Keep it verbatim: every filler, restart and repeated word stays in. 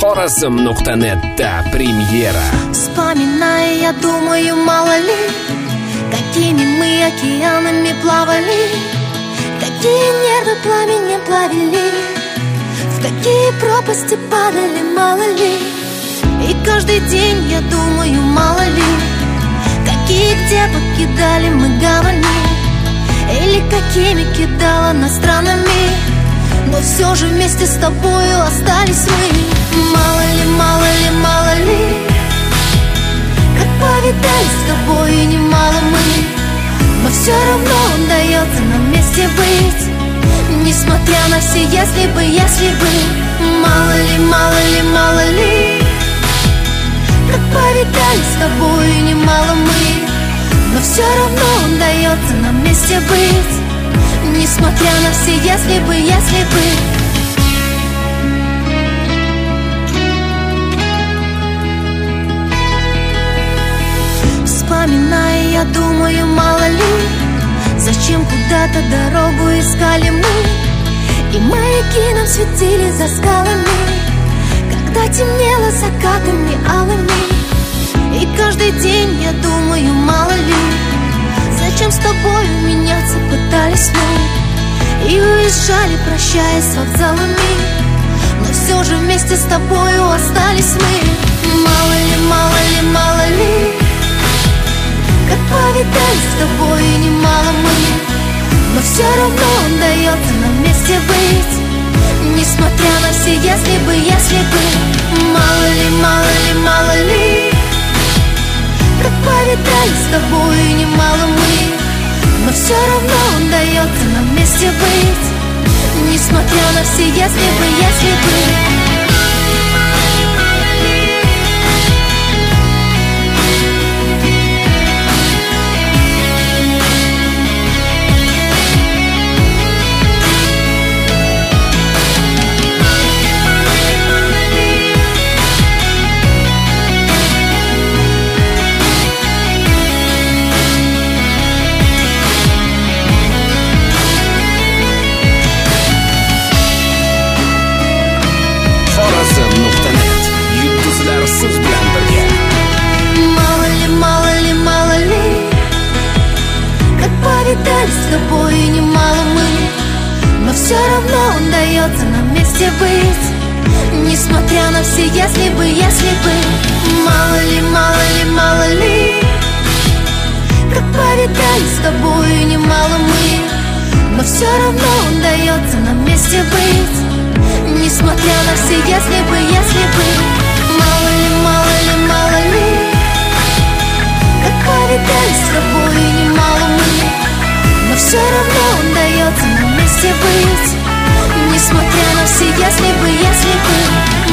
Forazm точка нет-да премьера. Вспоминая, я думаю, мало ли, какими мы океанами плавали, какие нервы пламенем плавили, в какие пропасти падали, мало ли. И каждый день я думаю, мало ли, какие где покидали мы гавани, или какими кидала нас странами, но все же вместе с тобою остались мы. Мало ли, мало ли, мало ли, как повидались с тобой немало мы, но все равно удается нам вместе быть, несмотря на все если бы, если бы. Мало ли, мало ли, мало ли, как повидались с тобой немало мы, но все равно удается нам вместе быть, несмотря на все если бы, если бы. Вспоминая, я думаю, мало ли, зачем куда-то дорогу искали мы, и маяки нам светили за скалами, когда темнело закатами алыми. И каждый день я думаю, мало ли, зачем с тобою меняться пытались мы, и уезжали, прощаясь с вокзалами, но все же вместе с тобою остались мы. Мало ли, мало ли, мало ли, как повидались с тобой немало мы, но все равно удается нам вместе быть, несмотря на все если бы, если бы. Мало ли, мало ли, мало ли, как повидались с тобой немало мы, но все равно удается нам вместе быть, несмотря на все если бы, если бы. Мало ли, мало ли, мало ли, как повидались с тобой немало мы, но все равно удается нам вместе быть, несмотря на все если бы, если бы. Мало ли, мало ли, мало ли, как повидались с тобой немало мы, но все равно удается нам вместе быть, несмотря на все если бы, если бы. Мало ли, мало ли, мало ли, как повидались с тобой немало мы, но все равно удается нам вместе быть, несмотря на все если бы, если бы.